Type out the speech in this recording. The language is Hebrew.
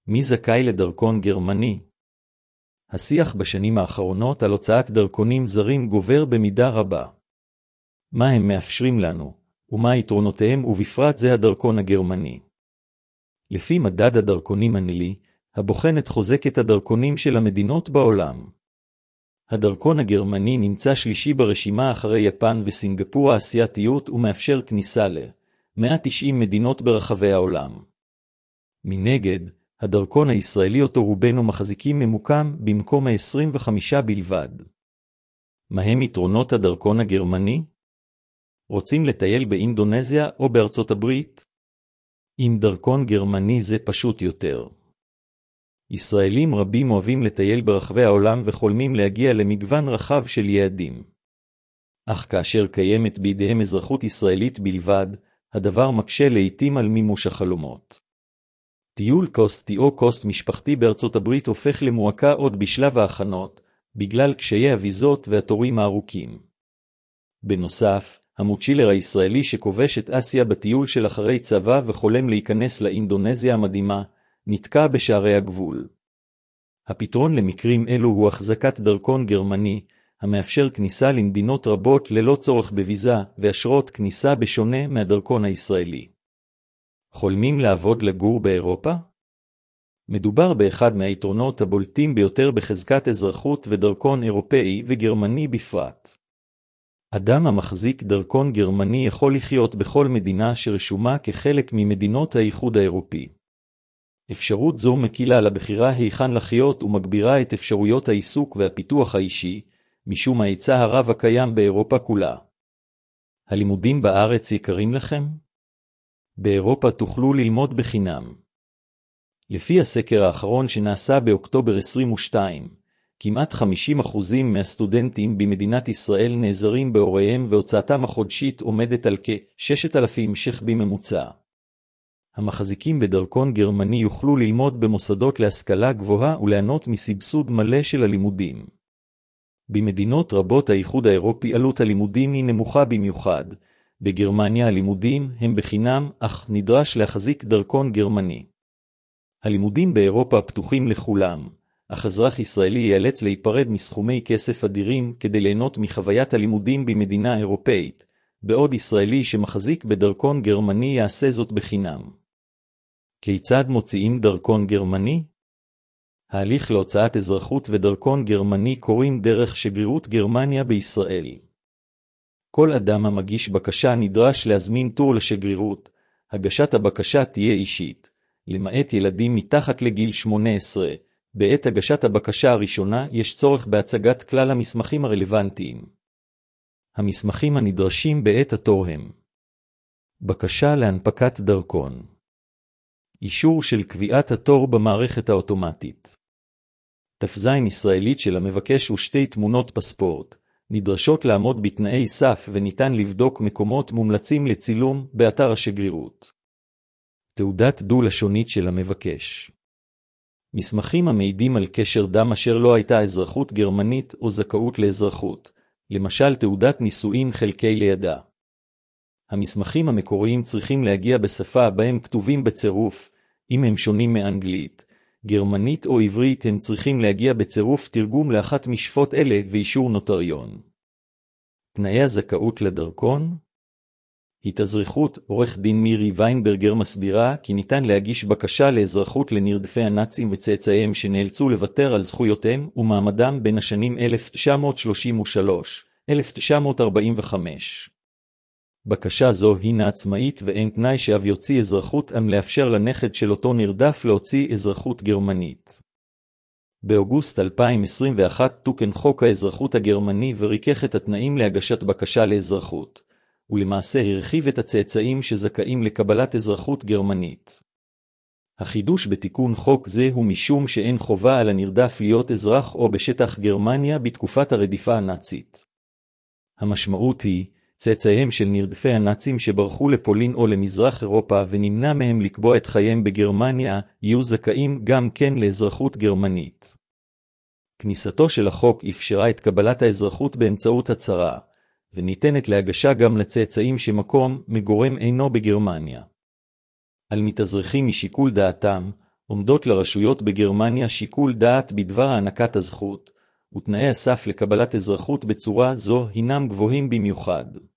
מי זכאי לדרכון גרמני? השיח בשנים האחרונות על הוצאת דרכונים זרים גובר במידה רבה. מה הם מאפשרים לנו, ומה יתרונותיהם ובפרט זה הדרכון הגרמני? לפי מדד הדרכונים הנלי, הבוחן את חוזקת הדרכונים של המדינות בעולם. הדרכון הגרמני נמצא שלישי ברשימה אחרי יפן וסינגפור האסייתיות ומאפשר כניסה ל-190 מדינות ברחבי העולם. מנגד, הדרכון הישראלי אותו רובנו מחזיקים ממוקם במקום ה-25 בלבד. מהם יתרונות הדרכון הגרמני? רוצים לטייל באינדונזיה או בארצות הברית? עם דרכון גרמני זה פשוט יותר. ישראלים רבים אוהבים לטייל ברחבי העולם וחולמים להגיע למגוון רחב של יעדים. אך כאשר קיימת בידיהם אזרחות ישראלית בלבד, הדבר מקשה לעתים על מימוש החלומות. טיול קוסטי או קוסט משפחתי בארצות הברית הופך למועקה עוד בשלב ההכנות, בגלל קשיי הוויזות והתורים הארוכים. בנוסף, המוצ'ילר הישראלי שכובש את אסיה בטיול של אחרי צבא וחולם להיכנס לאינדונזיה המדהימה, נתקע בשערי הגבול. הפתרון למקרים אלו הוא החזקת דרכון גרמני, המאפשר כניסה למדינות רבות ללא צורך בוויזה ואשרות כניסה בשונה מהדרכון הישראלי. חולמים לעבוד לגור באירופה? מדובר באחד מהיתרונות הבולטים ביותר בחזקת אזרחות ודרכון אירופאי וגרמני בפרט. אדם המחזיק דרכון גרמני יכול לחיות בכל מדינה שרשומה כחלק ממדינות האיחוד האירופי. אפשרות זו מקילה על הבחירה היכן לחיות ומגבירה את אפשרויות העיסוק והפיתוח האישי, משום ההיצע הרב הקיים באירופה כולה. הלימודים בארץ יקרים לכם? באירופה תוכלו ללמוד בחינם. לפי הסקר האחרון שנעשה באוקטובר 22, כמעט 50% מהסטודנטים במדינת ישראל נעזרים בהוריהם והוצאתם החודשית עומדת על כ-6,000 ש"ח בממוצע. המחזיקים בדרכון גרמני יוכלו ללמוד במוסדות להשכלה גבוהה וליהנות מסבסוד מלא של הלימודים. במדינות רבות האיחוד האירופי עלות הלימודים היא נמוכה במיוחד. בגרמניה הלימודים הם בחינם, אך נדרש להחזיק דרכון גרמני. הלימודים באירופה פתוחים לכולם, אך אזרח ישראלי ייאלץ להיפרד מסכומי כסף אדירים כדי ליהנות מחוויית הלימודים במדינה אירופאית, בעוד ישראלי שמחזיק בדרכון גרמני יעשה זאת בחינם. כיצד מוציאים דרכון גרמני? ההליך להוצאת אזרחות ודרכון גרמני קורים דרך שגרירות גרמניה בישראל. כל אדם המגיש בקשה נדרש להזמין טור לשגרירות. הגשת הבקשה תהיה אישית, למעט ילדים מתחת לגיל 18. בעת הגשת הבקשה הראשונה יש צורך בהצגת כלל המסמכים הרלוונטיים. המסמכים הנדרשים בעת התור הם: בקשה להנפקת דרכון, אישור של קביעת התור במערכת האוטומטית, תפזין ישראלית של המבקש ושתי תמונות פספורט, נדרשות לעמוד בתנאי סף וניתן לבדוק מקומות מומלצים לצילום באתר השגרירות. תעודת דו-לשונית של המבקש. מסמכים המעידים על קשר דם אשר לא הייתה אזרחות גרמנית או זכאות לאזרחות, למשל תעודת נישואין חלקי לידה. המסמכים המקוריים צריכים להגיע בשפה בהם כתובים בצירוף, אם הם שונים מאנגלית, גרמנית או עברית הם צריכים להגיע בצירוף תרגום לאחת משפות אלה ואישור נוטריון. תנאי הזכאות לדרכון? התאזרחות. עורך דין מירי ויינברגר מסבירה כי ניתן להגיש בקשה לאזרחות לנרדפי הנאצים וצאצאיהם שנאלצו לוותר על זכויותיהם ומעמדם בין השנים 1933-1945. בקשה זו הינה עצמאית ואין תנאי שאב יוציא אזרחות לאפשר לנכד של אותו נרדף להוציא אזרחות גרמנית. באוגוסט 2021 תוקן חוק האזרחות הגרמני וריכך את התנאים להגשת בקשה לאזרחות, ולמעשה הרחיב את הצאצאים שזכאים לקבלת אזרחות גרמנית. החידוש בתיקון חוק זה הוא משום שאין חובה על הנרדף להיות אזרח או בשטח גרמניה בתקופת הרדיפה הנאצית. המשמעות היא, צאצאיהם של נרדפי הנאצים שברחו לפולין או למזרח אירופה ונמנע מהם לקבוע את חייהם בגרמניה, יהיו זכאים גם כן לאזרחות גרמנית. כניסתו של החוק אפשרה את קבלת האזרחות באמצעות הצהרה, וניתנת להגשה גם לצאצאים שמקום מגורם אינו בגרמניה. על מתאזרחים משיקול דעתם, עומדות לרשויות בגרמניה שיקול דעת בדבר הענקת הזכות, ותנאי הסף לקבלת אזרחות בצורה זו הינם גבוהים במיוחד.